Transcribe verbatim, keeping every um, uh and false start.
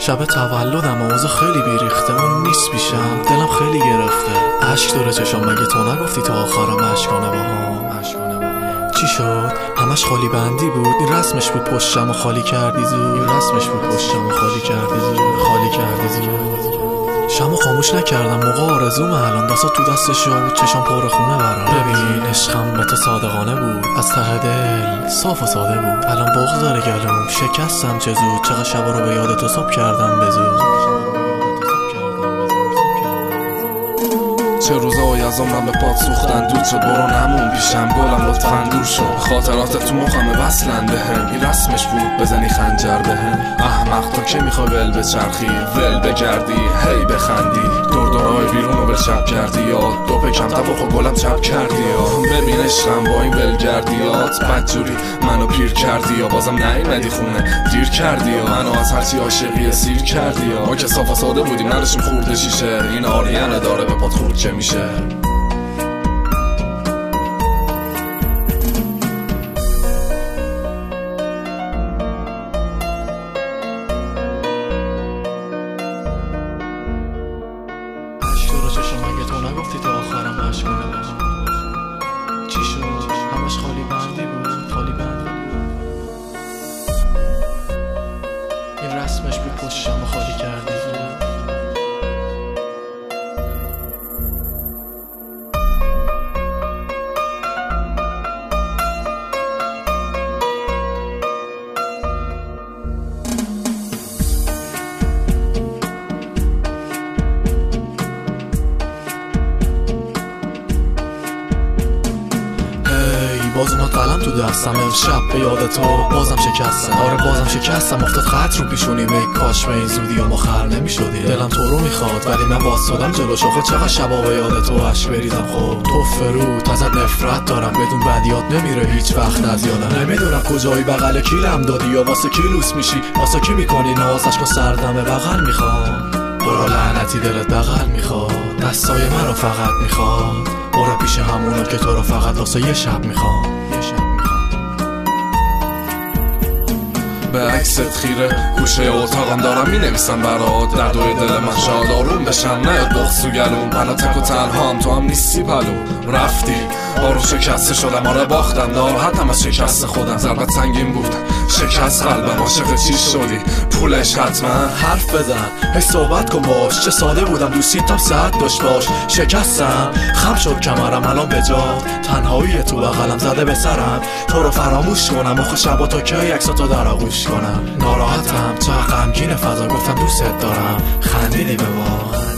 شب تولدم اوضاع خیلی بیریخته، اون نیست پیشم، دلم خیلی گرفته. اشک داره چشام، مگه تو نگفتی تا آخرم اشکانه باهام؟ چی شد؟ همش خالی بندی بود، این رسمش بود پشتم و خالی کردی زود. این رسمش بود پشتم و خالی کردی زود. خالی کردی زود. شمو خاموش نکردم، موقع آرزومه الان دستا تو دستش بود، چشام پر خونه برام. ببین عشقم به تو صادقانه بود، از ته دل صاف و ساده بود. الان بغض داره گلوم، شکستم چه زود، چقدر شبا رو به یاد تو صبح کردم به زود. چه روزایی از عمرم به پات سوختن دود شد، برو نمون پیشم گلم لطفاً دور شد. خاطرات تو مخمه وصلن بهم، این رسمش بود بزنی خنجر بهم. احمق تو که میخوای ول بچرخی ول بگردی هی بخندی، دور دورای بیرون رو بلشب کردی یا دو پکم تباخ و گلم چپ کردی یا ببین عشقم با این ولگردیات بدجوری منو پیر کردی یا بازم نیومدی خونه دیر کردی یا منو از هرچی عاشقی سیر کردی یا ما که صاف و ساده بودیم نداشتیم خورده شیشه. این آریانه داره به پات خورد چه میشه؟ اشک رو چشم، مگه تو نگفتی تا آخرم اشکانه باهام؟ چی شد؟ همش خالی بندی بود، خالی بندی بود. این رسمش بود پشتم و خالی کردی زود. باز اومد قلم تو دستم، امشب به یاد تو بازم شکستم. آره بازم شکستم، افتاد خط رو پیشونیم، ای کاش به این زودی و مخر نمیشدی. دلم تو رو میخواد ولی من واسادم جلو شوخه، چقدر شبا به یاد تو اشک بریزم. خب تو فرود ازت نفرت دارم، بدون بدیات نمیره هیچ وقت از یادم. نمیدونم کجایی بغل کیلم دادی یا واسه کی لوس میشی، واسه کی میکنی ناز اشکو سردم بغل میخوام. برو لعنتی دلت بغل میخواد، دستای من رو فقط میخواد. برو پیش همونا که تو رو فقط واسه یه شب میخوام. یه شب میخوام. به عکست خیره گوشه اتاقم دارم مینویسم برات، دردوی دل من شاد آروم بشم نیاد بغض تو گلوم. من تک و تنهام تو هم نیستی پلو رفتی، آروم شکسته شدم آره باختم، ناراحتم از شکست خودم. ضربت سنگین بود شکست قلبم، عاشق چی شدی پولش حتما حرف بزن هی صحبت کن باش، چه ساده بودم دوستیتم صد داشت باش. شکستم خم شد کمرم الان به جا، تنهایی تو بغلم زده به سرم. تو رو فراموش کنم آخه شبا تا کی عکساتو در آغوش کنم. ناراحتم چقدر غمگین فضا، گفتم دوست دارم خندیدی به ما.